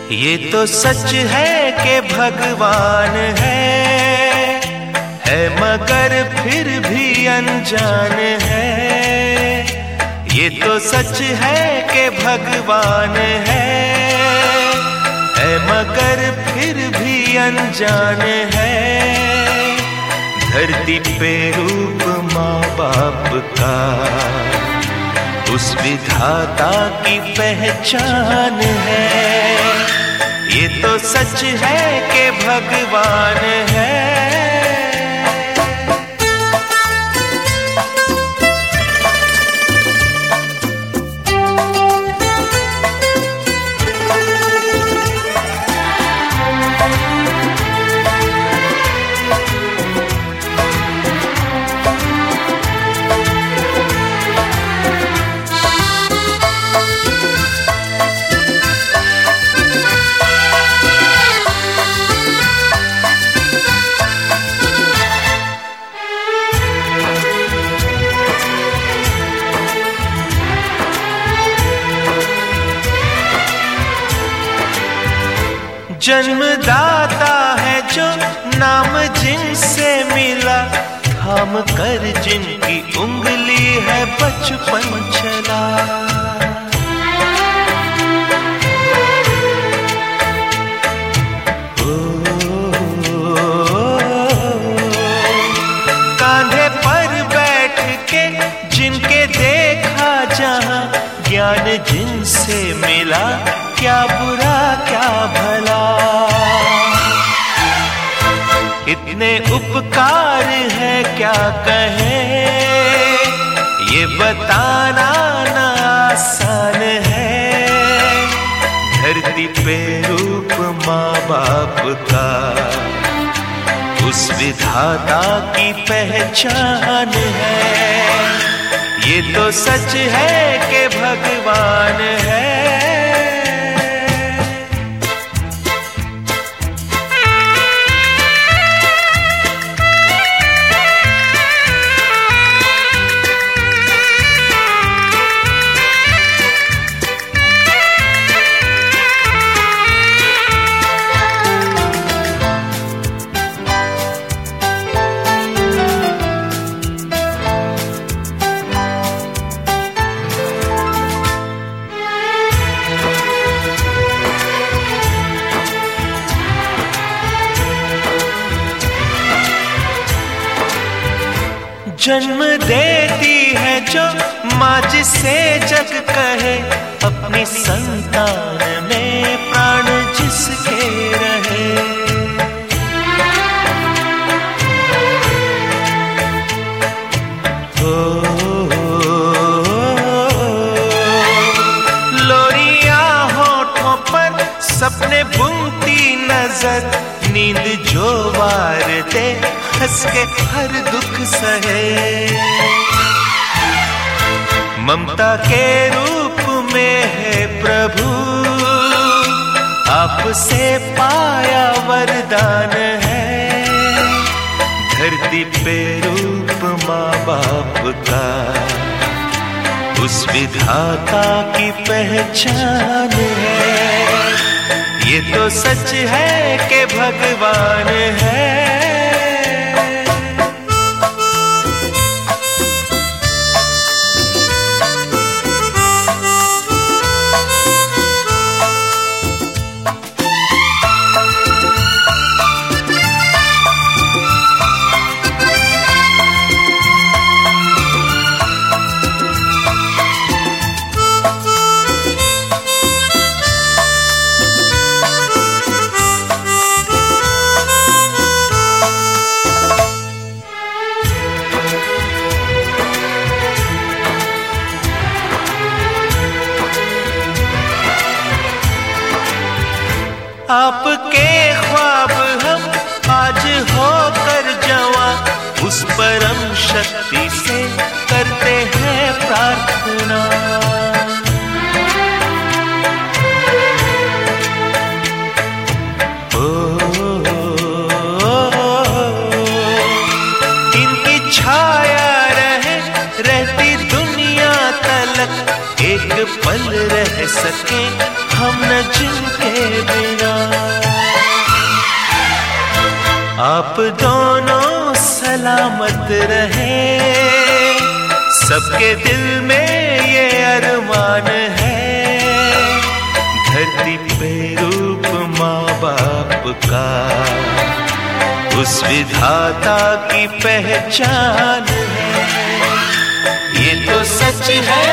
ये तो सच है कि भगवान है मगर फिर भी अनजान है। ये तो सच है कि भगवान है मगर फिर भी अनजान है। धरती पे रूप माँ बाप का उस विधाता की पहचान है। ये तो सच है कि भगवान है। जन्मदाता है जो नाम जिनसे मिला, थाम कर जिनकी उंगली है बचपन चला। कांधे पर बैठ के जिनके देखा जहां, ज्ञान जिनसे मिला, क्या बुरा क्या भला। इतने उपकार है क्या कहें, ये बताना ना आसान है। धरती पे रूप माँ बाप का उस विधाता की पहचान है। ये तो सच है कि भगवान है। जन्म देती है जो माँ जिसे जग कहे, अपनी संतान में प्राण जिसके रहे। लोरियां होठों पर सपने बुनती नजर, नींद जो वार दे हंस के हर दुख सहे। ममता के रूप में है प्रभु, आपसे पाया वरदान है। धरती पे रूप माँ बाप का उस विधाता की पहचान है। ये तो सच है कि भगवान है। आपके ख्वाब हम आज होकर जवां, उस परम शक्ति से करते हैं प्रार्थना। इनकी छाया रहती दुनिया तलक, एक पल रह सके हम न जिनके बिना। आप दोनों सलामत रहे, सबके दिल में ये अरमान है, धरती पे रूप माँ बाप का उस विधाता की पहचान है। ये तो सच है